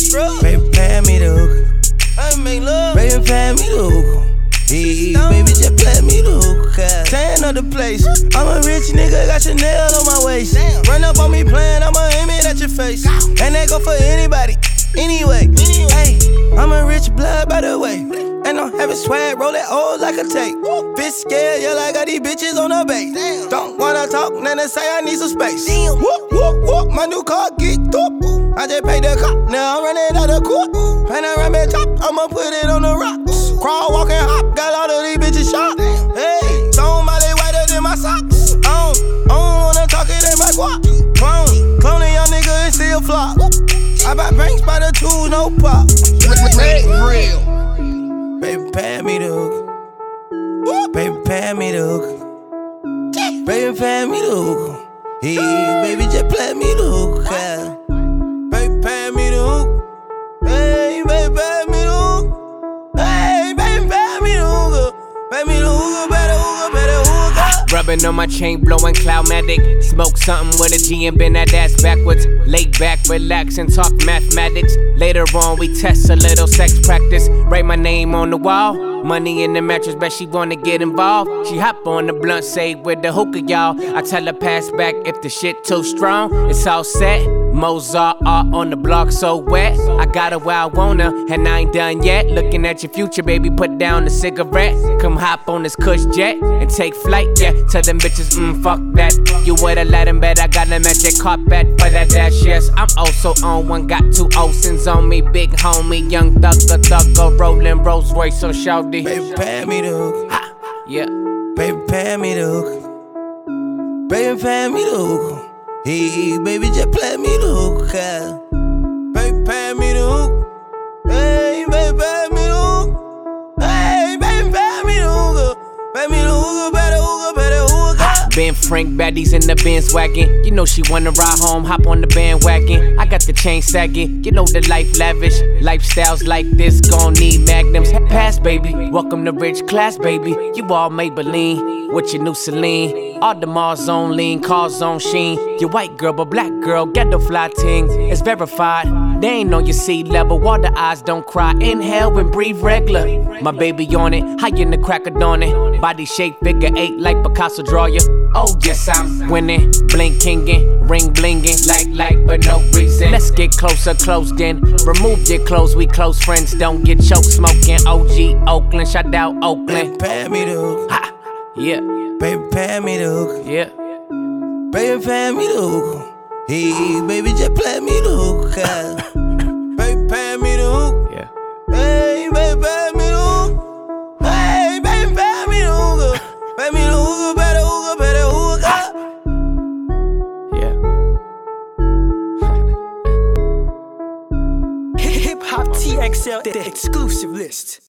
Baby, pay me the hookah. Baby, pay me the hookah. Hey, baby, just play me the hookah. Tan up the place. I'm a rich nigga, got Chanel on my waist. Run up on me playing, I'ma aim it at your face. And that go for anybody, anyway. Hey, I'm a rich blood, by the way. And I'm having swag, roll that old like a tape. Bitch scared, yeah, like I got these bitches on the base. Don't wanna talk, then they say I need some space. Whoop, whoop, whoop, my new car get up. I just paid the cop, now I'm running out of court. Panoramic top, I'ma put it on the rocks. Crawl, walk, and hop, got all of these bitches shot. Hey, don't my they whiter than my socks. I don't wanna talk, it ain't my guap. Clone a young nigga and still flop. I buy banks by the tools, no pop. Hey, real. Baby, pay me the hookah. Baby, pay me the hookah. Baby, pay me the hookah. Hey, baby, just play me the hookah. Baby, pay me the hookah. Hey, baby, pay me the hookah. Hey, baby, pay me the hookah. Pay me the hookah, better hookah, better hookah. Rubbing on my chain, blowing Cloudmatic. Smoke something with a G and bend that ass backwards. Lay back, relax, and talk mathematics. Later on, we test a little sex practice. Write my name on the wall. Money in the mattress, bet she wanna get involved. She hop on the blunt, say with the hookah, y'all. I tell her pass back if the shit too strong. It's all set. Mozart art on the block so wet. I got her where I want her, and I ain't done yet. Looking at your future, baby, put down the cigarette. Come hop on this cush jet and take flight, yeah. Tell them bitches, fuck that. You would've let him bet I got a magic carpet for that dash, yes. I'm also on one, got 2 Olsens on me. Big homie, young thugger, rolling Rolls Royce on shawty. Baby, pay me the hookah. Yeah. Baby, pay me the hookah. Baby, pay me the hookah. Hey, baby, just play me the hookah. Baby, pay me the hookah. Hey, baby, pay me the hookah. Hey, baby, pay me the hookah. Pay me the hookah, better hookah, better hookah. Ben Frank, baddies in the Benz wagon. You know she wanna ride home, hop on the bandwagon. I got the chain sagging, you know the life lavish. Lifestyles like this gon' need magnums. Pass, baby, welcome to rich class, baby. You all Maybelline, with your new Celine. All the Mars on lean, cars on sheen. Your white girl, but black girl, get the fly ting. It's verified, they ain't on your sea level. Water eyes don't cry, inhale and breathe regular. My baby on it, high in the crack of dawn it. Body shape, figure 8 like Picasso draw ya. Oh yes, I'm winning, blinkingin', ring blingin', like, but no reason. Let's get closer, closed in. Remove your clothes, we close friends. Don't get choked smoking. OG Oakland, shout out Oakland. Pay me the hookah. Ha, yeah. Baby, pay me the hookah. Yeah. Baby, pay me the hookah. Hey, baby, just play me the hookah. Baby, pay me the hookah. Yeah. Hey, baby, pay me the hookah. Hey, baby, pay me the hookah. Pay me the hookah, better hookah, better hookah. Yeah. Hip Hop TXL, the exclusive list.